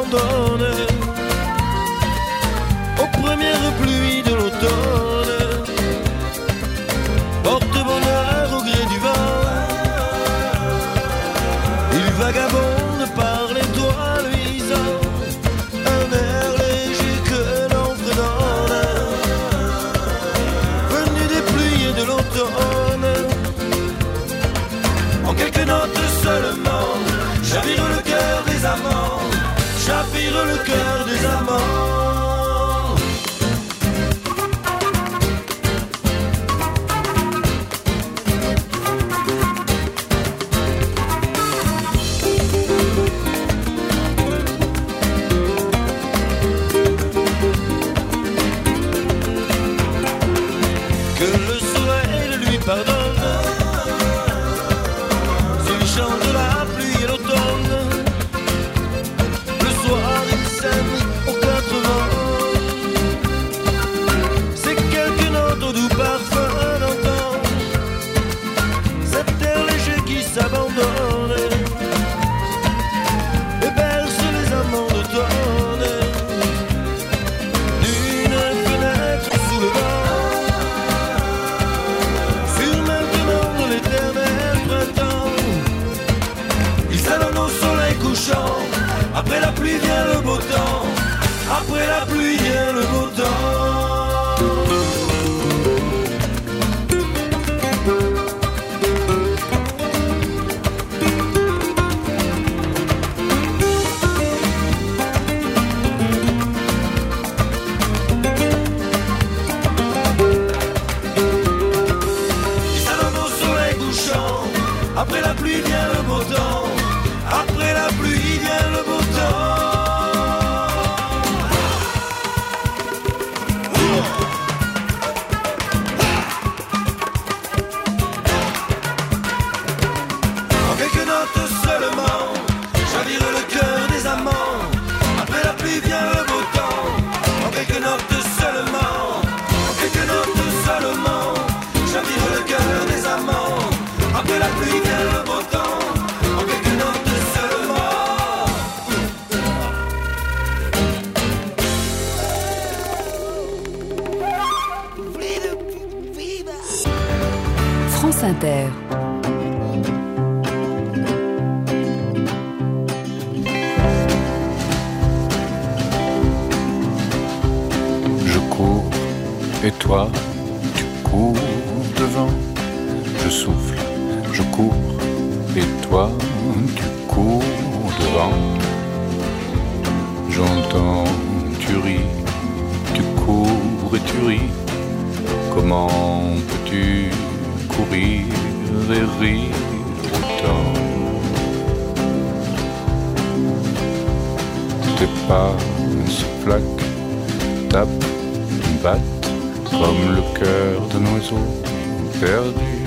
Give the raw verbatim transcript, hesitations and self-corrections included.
s'abandonne aux premières pluies de l'automne. Porte-bonheur au gré du vent, il vagabonde par les toits luisants, un air léger que l'on fredonne, venu des pluies et de l'automne. En quelques notes seulement, chavire le cœur des amants, chavire le cœur des amants. Que le soleil lui pardonne, s'il chante la pluie et l'automne. Le soir il s'aime aux quatre vents, c'est quelques notes au doux parfum d'antan, cet air léger qui s'abandonne et berce les amants d'automne. D'une fenêtre sous le vent, après la pluie vient le beau temps, après la pluie vient le beau temps. Il s'annonce au soleil couchant, après la pluie vient le beau temps, après la pluie vient le beau temps. En quelques notes seulement, chavire le cœur des amants, après la pluie vient le beau temps. En quelques notes seulement, en quelques notes seulement, chavire le cœur des amants, après la pluie vient le beau temps. France Inter. Je cours et toi tu cours devant. Je souffle, je cours et toi tu cours devant. J'entends, tu ris, tu cours et tu ris. Comment peux-tu courir et rire autant? Tes pas se flaquent, tapent, battent comme le cœur d'un oiseau perdu